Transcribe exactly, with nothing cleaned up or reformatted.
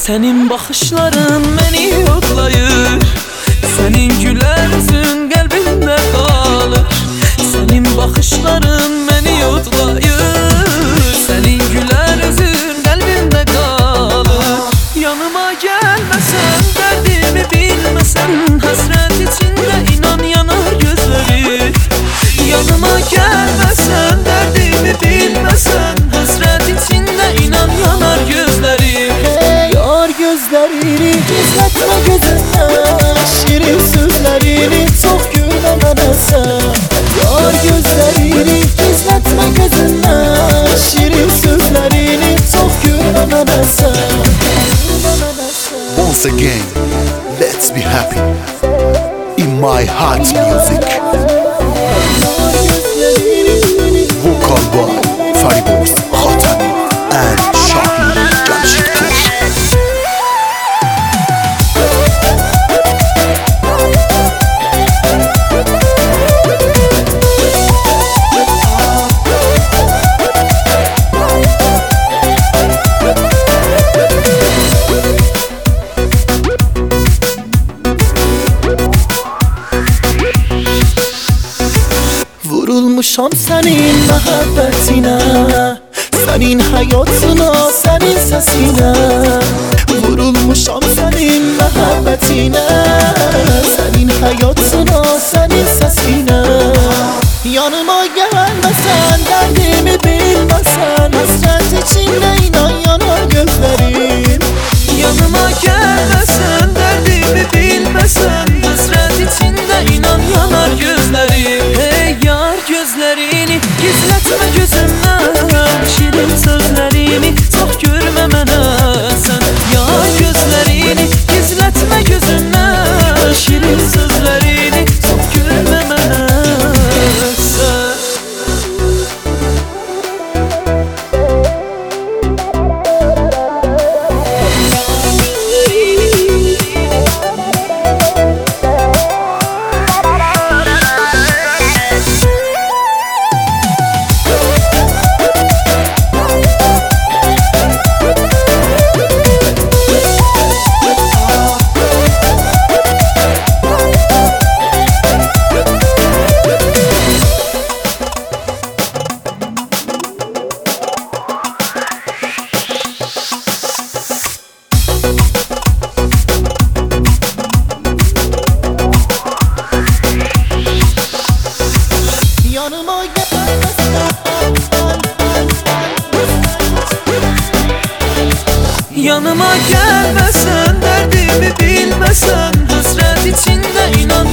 Senin bakışların beni yoklayır, senin güler yüzün kalbimde kalır. Senin bakışların beni yoklayır, senin güler yüzün kalbimde kalır. Yanıma gelmesen, derdimi bilmesen, hasret içinde inan yanar gözleri. Yanıma gelmesen, derdimi bilmesen, hasret içinde inan yanar gözleri. Hey yar gözlerini gizletme gözünden, şirin sözlerini çok gülme bana sen. Yar gözlerini gizletme gözünden, şirin sözlerini çok gülme bana sen. Once again, let's be happy in my heart music. Vocal by Fariboz Khatami and Shahin Jamshidpur. Vurulmuşam senin muhabbetine, senin hayatına, senin sesine. Vurulmuşam senin muhabbetine, senin hayatına, senin sesine. Yanıma gelmesen, derdimi bilmesen, hasret içinde inan yanar gözlerim. Yanıma gelmesen, derdimi bilmesen, hasret içinde inan yanar gözleri. Hey yar gözlerini gizletme gözümden, şirin sözlerini çok görme mənə sen. Yar gözlerini gizletme gözümden, şirin sözlerini çok görme mənə sen. Yanıma gelmesen, yanıma gelmesen, derdimi bilmesen, hasret içinde inan